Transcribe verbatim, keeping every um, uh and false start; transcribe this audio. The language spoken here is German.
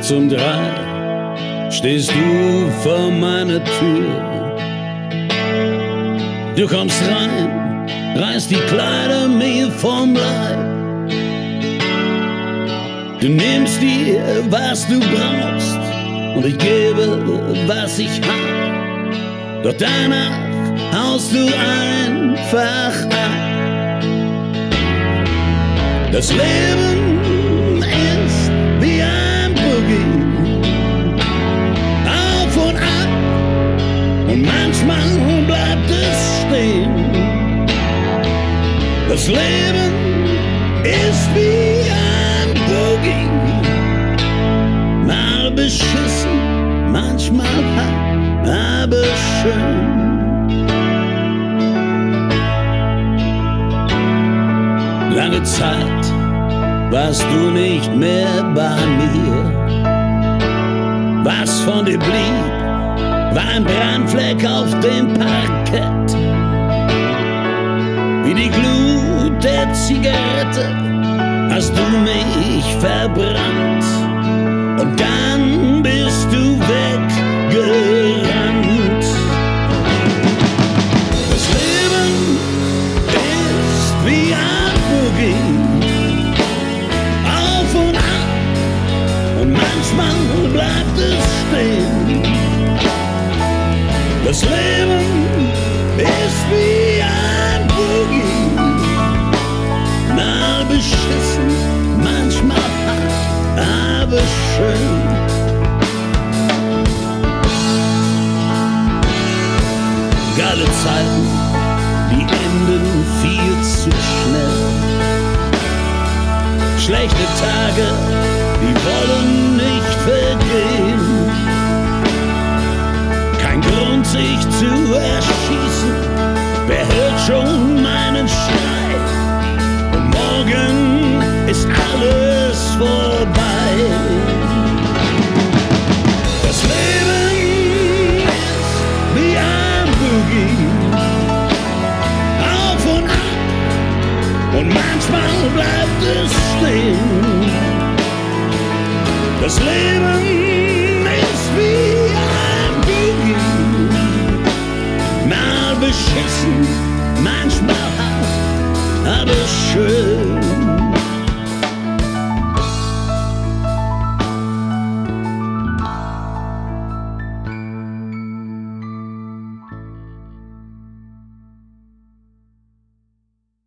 Nachts um drei stehst du vor meiner Tür. Du kommst rein, reißt die Kleider mir vom Leib. Du nimmst dir, was du brauchst, und ich gebe, was ich hab. Doch danach haust du einfach ab. Das Leben ist wie ein Boogie, auf und ab, und manchmal bleibt es stehen. Das Leben ist wie ein Boogie, mal beschissen, manchmal hart, aber schön. Lange Zeit warst du nicht mehr bei mir. Was von dir blieb, war ein Brandfleck auf dem Parkett. Wie die Glut der Zigarette hast du mich verbrannt, und dann bist du weggerannt. Das Leben ist wie ein Boogie, auf und ab, und manchmal bleibt es stehen. Das Leben ist wie ein Boogie, mal beschissen, manchmal hart, aber schön. Geile Zeiten, die enden viel zu schnell. Schlechte Tage, die wollen nicht vergehen. Kein Grund, sich zu erschrecken,